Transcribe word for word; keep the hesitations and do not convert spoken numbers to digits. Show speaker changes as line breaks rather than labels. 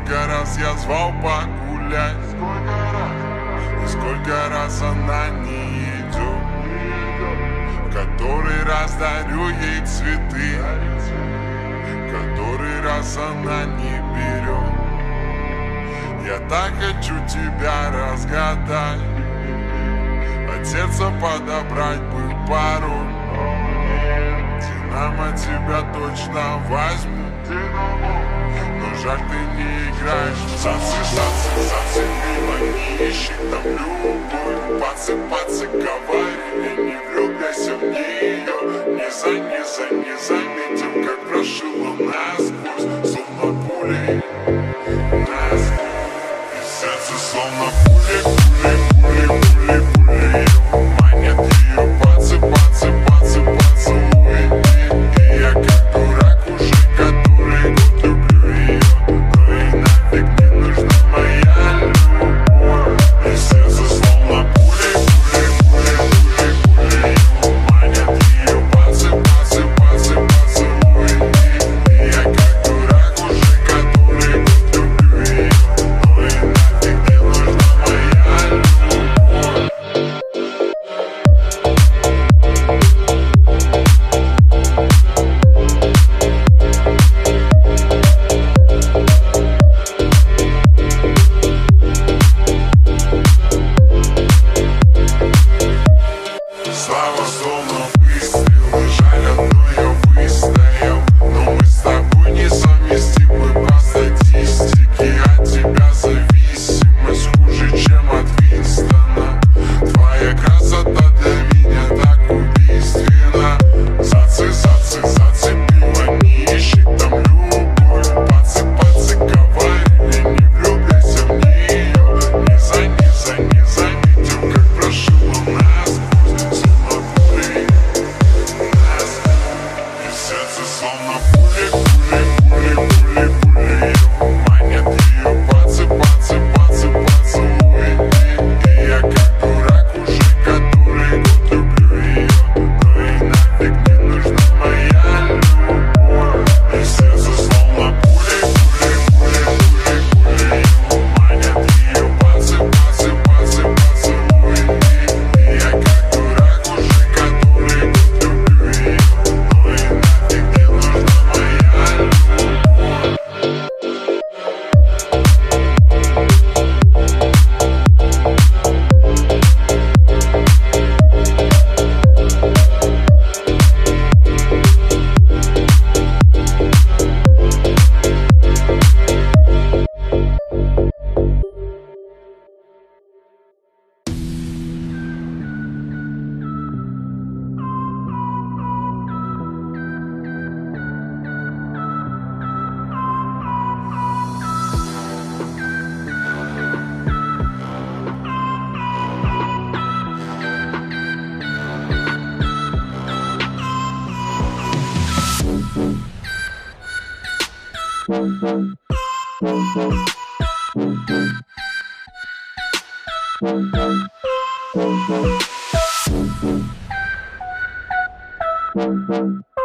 Сколько раз я звал погулять, и сколько раз она не идет. Который раз дарю ей цветы, который раз она не берет. Я так хочу тебя разгадать, от сердца подобрать бы пару. Динамо тебя точно возьму, но жаль, ты не играешь. Зацы, зацы, зацы, мимо не ищи там любовь. Пацы, пацы, говорили, не влюбляйся в нее. Не за, не за, не заметил, как прошила насквозь, словно пулей насквозь. И сердце словно пули, пули, пули, пули, пули. Манят ее пацы, пацы, пацы, поцелуй. И я как дурак уже который год люблю ее. Но и нафиг не нужна моя любовь. И сердце словно пули, пули, пули, пули, пули. Манят ее пацы, пацы, пацы, поцелуй. И я как дурак уже который год люблю ее. Но и нафиг не нужна моя любовь. Слава словно выстрел, жаль, одно я выстоял. Но мы с тобой несовместимы по статистике. От тебя зависимость хуже, чем от Винстона. Твоя красота для меня так убийственна. Зацы, зацы, зацепила, не ищи там любовь. Пацы, пацы, говорили, не влюбляйся в нее. Не за, не за, не заметил, как прошила насквозь, словно пули насквозь. И сердце словно пули, пули, пули, пули, пули. Манят ее пацы, пацы, пацы, поцелуй. И я как дурак уже который год люблю ее. Но и нафиг не нужна моя любовь. И сердце словно пули, пули, пули, пули, пули. Манят ее пацы, пацы, пацы, поцелуй. И я как дурак уже который год люблю ее. Но и нафиг не нужна моя любовь.
Thank you.